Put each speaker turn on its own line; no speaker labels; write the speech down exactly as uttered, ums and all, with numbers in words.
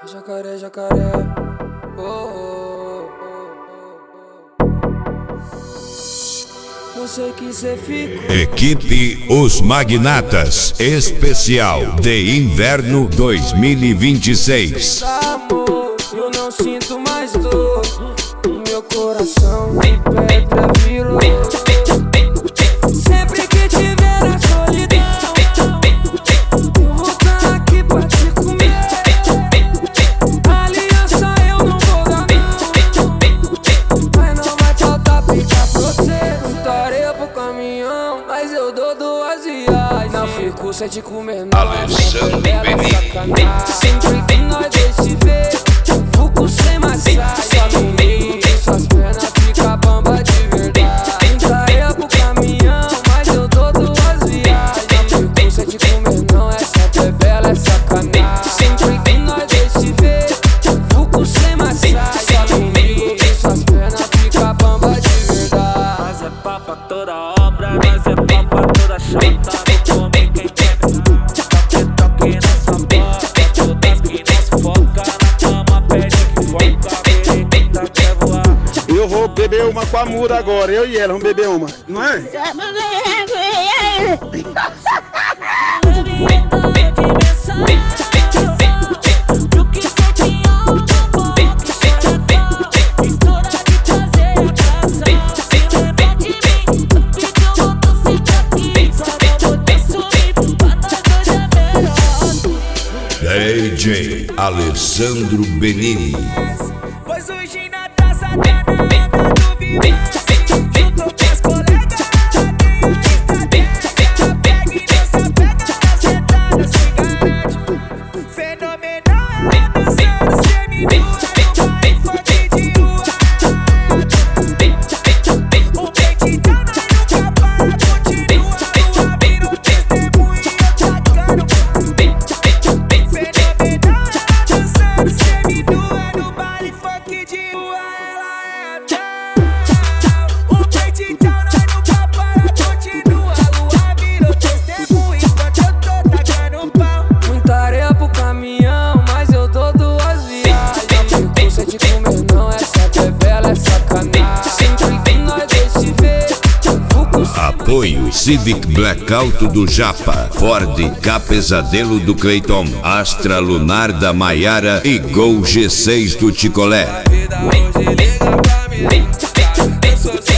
Jacaré, jacaré, oh, oh, oh, oh. Eu sei que cê fica.
Equipe Os Magnatas Especial de Inverno dois mil e vinte e seis.
Amor, eu não sinto mais dor. O meu coração em pedra virou. Sempre que tiver a solidão, eu vou estar aqui pra te comer. Aliança eu não vou dar não, mas não vai faltar picar pra você. Muita areia pro caminhão, mas eu dou duas viagens. Não fico sem te comer não,
Alessandro Benini.
sacanagem. Sempre que nós dois se vê, fico sem massagem. Só no meio, suas pernas fica bamba de verdade. Muita areia pro caminhão, mas eu dou duas viagens. Não fico sem te comer não, essa bebela é sacanagem. Sempre que nós dois se vê, fico sem massagem. Só no meio, suas pernas fica bamba de verdade.
Nós é papa toda obra, nós é papa toda chata. Vou comer quem quer, toque, toque nessa boca. Todas que não se foca, na cama pede que foca. Perequita quer voar.
Eu vou beber uma com a Mura agora, eu e ela vamos beber uma, não é?
D J Alessandro Benini.
Pois hoje na taça danada do vivente, junto com as colegas, tem o Instagram. Pega e não se apega, na sentada se garante. Fenomenal, ela dançando seminua no baile funk de rua. O peitão nós nunca para, continua no abrindo testemunho e eu tacando. Fenomenal, ela dançando seminua no baile funk de rua. Ela é tchau. O peitão nós nunca para, continua. A lua virou testemunho enquanto eu tô tacando pau.
Muita areia pro caminhão, mas eu dou duas viagens. Não fico sem te comer não, essa bebela é sacanagem. Sempre que nós dois se vê, fico sem
Apoio Civic Blackout do Japa, Ford K Pesadelo do Cleiton, Astra Lunar da Maiara e Gol G seis do Ticolé.
vida hoje liga pra mim. Eu sou